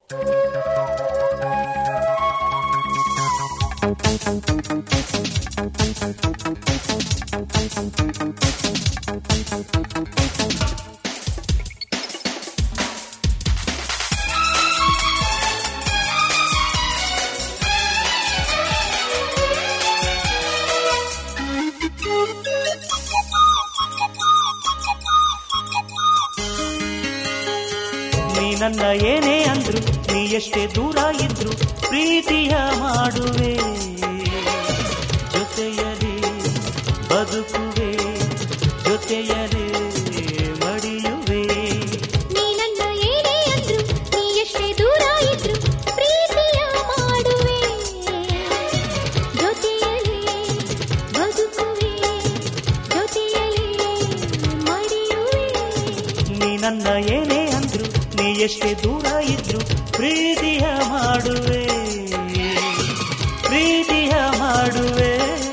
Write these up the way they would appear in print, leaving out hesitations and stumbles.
ನನ್ನ ಏನೇ ಅಂದ್ರು ನೀ ಎಷ್ಟೇ ದೂರ ಇದ್ರು ಪ್ರೀತಿಯ ಮಾಡುವೆ, ಜೊತೆಯಲಿ ಬದುಕುವೆ, ಜೊತೆಯಲಿ ಮಡಿಯುವೆ. ನೀ ನನ್ನ ಏನೇ ಅಂದ್ರು ನೀ ಎಷ್ಟೇ ದೂರ ಇದ್ರು ಪ್ರೀತಿಯ ಮಾಡುವೆ, ಜೊತೆಯಲಿ ಬದುಕುವೆ, ಜೊತೆಯಲಿ ಮಡಿಯುವೆ. ನೀ ನನ್ನ ಏನೇ ಅಂದ್ರು ನೀ ಎಷ್ಟೇ ದೂರ ಇದ್ರು ಪ್ರೀತಿಯ ಮಾಡುವೆ, ಪ್ರೀತಿಯ ಮಾಡುವೆ.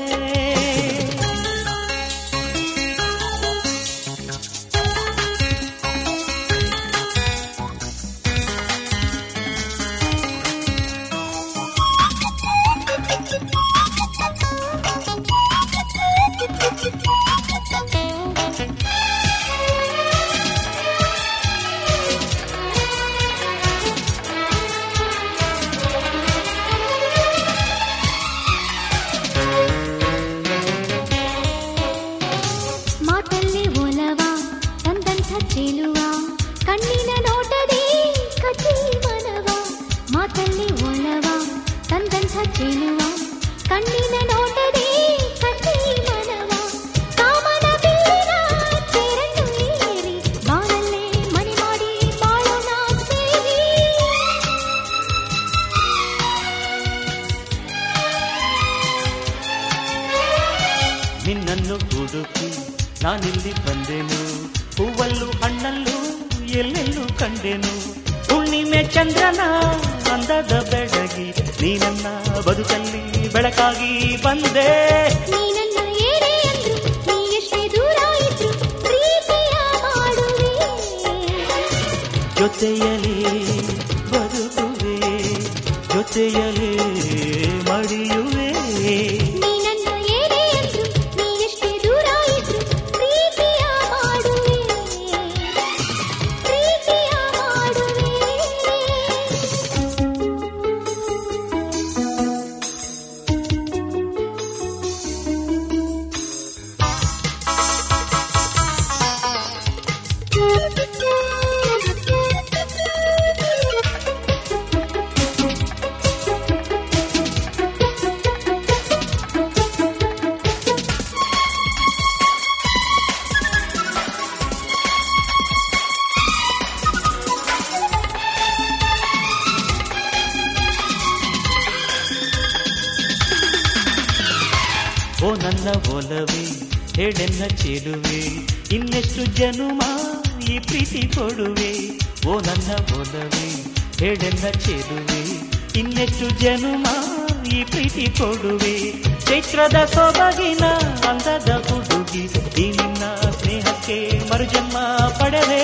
ಕಣ್ಣಿನ ನೋಟದೇ ಕಚಿ ಮನವ, ಮಾತಲ್ಲಿ ಒಲವ ತಂದಂಥ ಚೆಲುವ, ಕಣ್ಣಿನ ನೋಟದೇ ಕಚಿ ಮನವ, ಕಾಮನ ಬಿಲ್ಲಿನ ಚೇರನ್ನು ಏರಿ ಬಾಳಲ್ಲೇ ಮನೆ ಮಾಡಿ ಬಾಳೋಣ ಸೇರಿ. ನಿನ್ನನ್ನು ಹುಡುಕಿ ನಾನಿಲ್ಲಿ ಬಂದೆನು, ಹೂವಲ್ಲೂ ಹಣ್ಣಲ್ಲೂ ಎಲ್ಲೆಲ್ಲೂ ಕಂಡೆನು, ಹುಣ್ಣಿಮೆ ಚಂದ್ರನ ಅಂದದ ಬೆಳಗಿ ನೀ ನನ್ನ ಬದುಕಲ್ಲಿ ಬೆಳಕಾಗಿ ಬಂದೆ. ನೀ ನನ್ನ ಏನೇ ಅಂದ್ರು ನೀ ಎಷ್ಟೇ ದೂರ ಇದ್ರು ಪ್ರೀತಿಯ ಮಾಡುವೆ, ಜೊತೆಯಲಿ ಬದುಕುವೆ, ಜೊತೆಯಲಿ ಮಡಿಯುವೆ. ನೀ ನನ್ನ ಏನೇ ಅಂದ್ರು ನೀ ಎಷ್ಟೇ ದೂರ ಇದ್ರು ಪ್ರೀತಿಯ ಮಾಡುವೆ, ಪ್ರೀತಿಯ ಮಾಡುವೆ. ಓ ನನ್ನ ಒಲವೇ ಹೇಳೆನ್ನ ಚೆಲುವೆ, ಇನ್ನೆಷ್ಟು ಜನುಮ ಈ ಪ್ರೀತಿ ಕೊಡುವೆ. ಓ ನನ್ನ ಒಲವೇ ಹೇಳೆನ್ನ ಚೆಲುವೆ, ಇನ್ನೆಷ್ಟು ಜನುಮ ಈ ಪ್ರೀತಿ ಕೊಡುವೆ. ಚೈತ್ರದ ಸೊಬಗಿನ ಅಂದದ ಹುಡುಗಿ ಈ ನಿನ್ನ ಸ್ನೇಹಕ್ಕೆ ಮರುಜನ್ಮ ಪಡೆವೆ.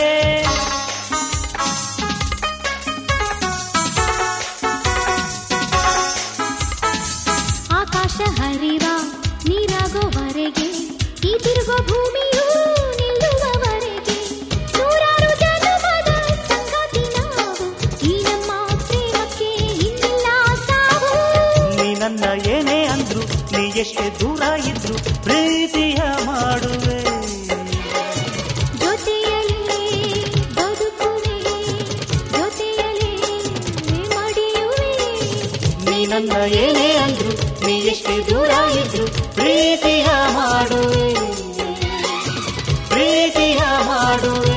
ಆಕಾಶ ಹರಿವ ನೀರಾಗೋವರೆಗೆ ಈ ತಿರುಗೋ ಭೂಮಿಯೂ ನಿಲ್ಲುವವರೆಗೆ ನೂರಾರು ಜನ್ಮದ ಸಂಗಾತಿ ನಾವು, ಈ ನಮ್ಮ ಪ್ರೇಮಕ್ಕೆ ಇನ್ನಿಲ್ಲ ಸಾವು. ನೀ ನನ್ನ ಏನೇ ಅಂದ್ರು ನೀ ಎಷ್ಟೇ ದೂರ ಇದ್ರು ಪ್ರೀತಿಯ ಮಾಡುವೆ, ಜೊತೆಯಲಿ ಬದುಕುವೆ, ಜೊತೆಯಲಿ ಮಡಿಯುವೆ. ನೀ ನನ್ನ ಏನೇ ಅಂದ್ರು ನೀ ಎಷ್ಟೇ ದೂರ ಇದ್ರು ಪ್ರೀತಿಯ ಮಾಡುವೆ, ಪ್ರೀತಿಯ ಮಾಡುವೆ.